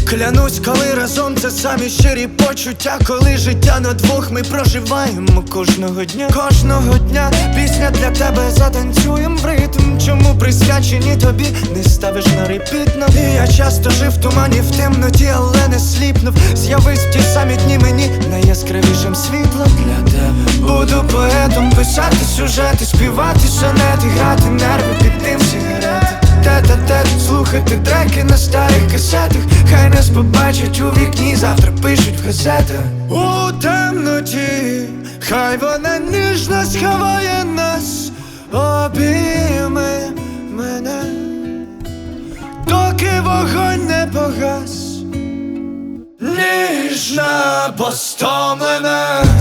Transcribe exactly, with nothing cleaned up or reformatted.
Клянусь, коли разом це самі щирі почуття. Коли життя на двох ми проживаємо кожного дня. Кожного дня пісня для тебе, затанцюєм в ритм. Чому присвячені тобі, не ставиш на репіт нам. І я часто жив в тумані, в темноті, але не сліпнув. З'явись в ті самі дні мені найяскравішим світлом для тебе. Буду поетом, писати сюжети, співати сонети, грати нерви під дим сигарети. Тет-а-тет, слухати треки на старих касетах. Хай нас побачать у вікні, завтра пишуть в газетах. У темноті, хай вона ніжно сховає нас, обійми мене, доки вогонь не погас. Ніжна, постомлена,